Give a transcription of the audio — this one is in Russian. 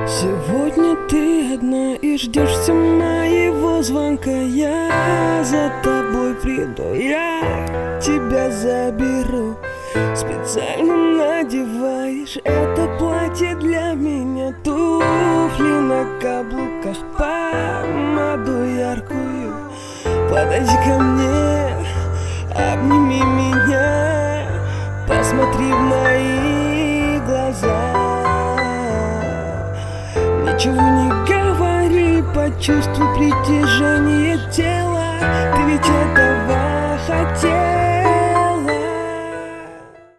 Сегодня ты одна и ждешься моего звонка. Я за тобой приду, я тебя заберу. Специально надеваешь это платье для меня, туфли на каблуках, помаду яркую. Подойди ко мне, обними меня, посмотри в мои глаза. Ничего не говори, почувствуй притяжение тела. Ты ведь этого хотел.